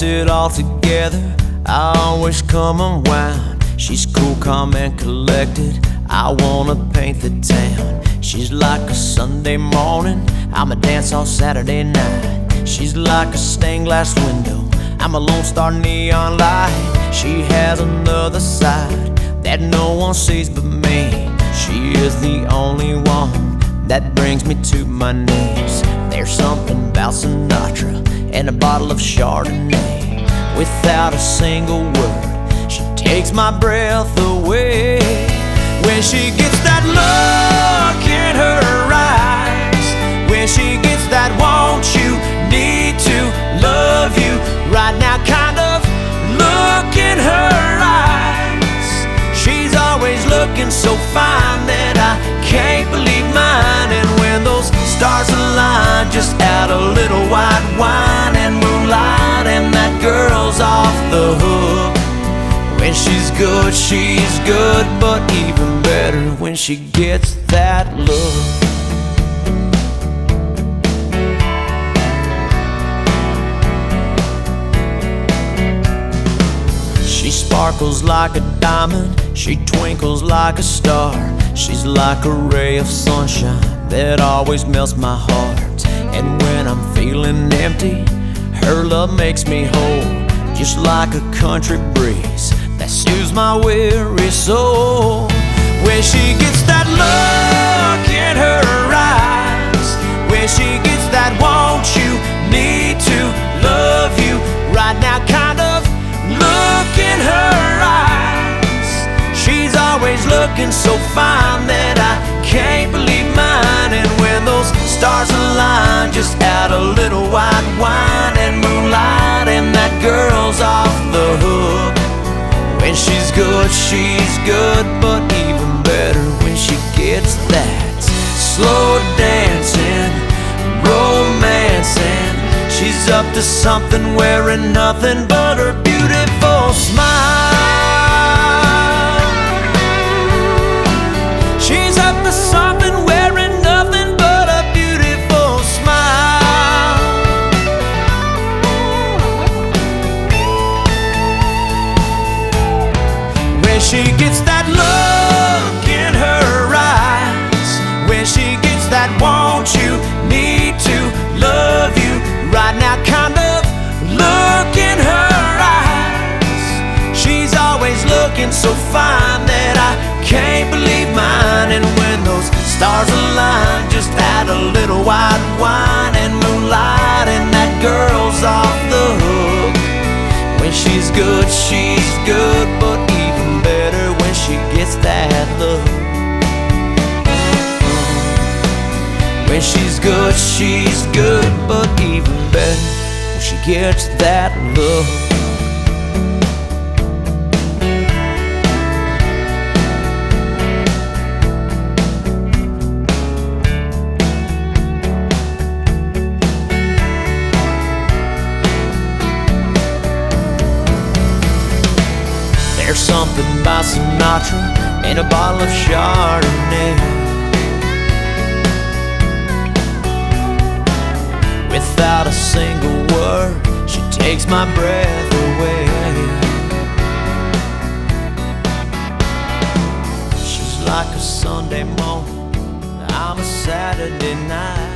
puts it all together. I always come unwound. She's cool, calm, and collected. I wanna paint the town. She's like a Sunday morning, I'm a dance all Saturday night. She's like a stained glass window, I'm a Lone Star neon light. She has another side that no one sees but me. She is the only one that brings me to my knees. There's something about Sinatra and a bottle of Chardonnay. Without a single word, she takes my breath away. When she gets that look in her eyes, when she gets that want you, need to, love you right now kind of look in her eyes. She's always looking so fine that I can't believe mine. And when those stars align, just add a little white wine and moonlight, and that girl's off the hook. When she's good, but even better when she gets that look. She sparkles like a diamond, she twinkles like a star. She's like a ray of sunshine that always melts my heart. And when I'm feeling empty, her love makes me whole, just like a country breeze that soothes my weary soul. When she gets that look in her eyes, when she gets that want you, need to, love you right now kind of look in her eyes. She's always looking so fine that I can't believe mine. And when those stars align, just add a little white wine and moonlight, and that girl's off the hook. When she's good, but even better when she gets that slow dancing, romancing. She's up to something, wearing nothing but her beautiful smile. She's up to something, wearing nothing but a beautiful smile. When she gets that look in her eyes, when she gets that want you, need to, love you right now kind of look in her eyes. She's always looking so fine that I can't believe mine. And when those stars align, just add a little white wine and moonlight, and that girl's off the hook. When she's good, but even better when she gets that look. When she's good, but even better when she gets that look. There's something about Sinatra and a bottle of Chardonnay. Without a single word, she takes my breath away. She's like a Sunday morning, I'm a Saturday night.